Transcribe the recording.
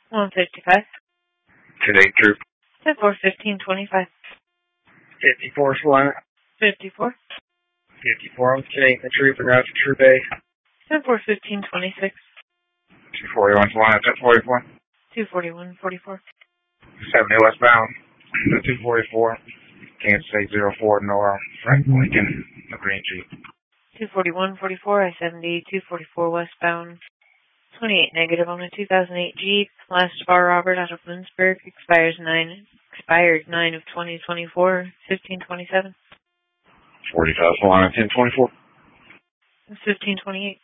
155. Today, Troop. 10-4, 1525. 54 Solana. 54. 54 on Today, the Troop, and route to Troop A. 10-4, 1526. 241 Solana, 1044. 241-44. 70 westbound. 244. Kansas State 04, Nora, Frank Lincoln, the green Jeep. 241-44, I-70, 244 westbound. 28 negative on a 2008 Jeep. Last bar Robert out of Lindsberg. Expired 9 of 2024. 1527. 45 Solana, 1024. 1528.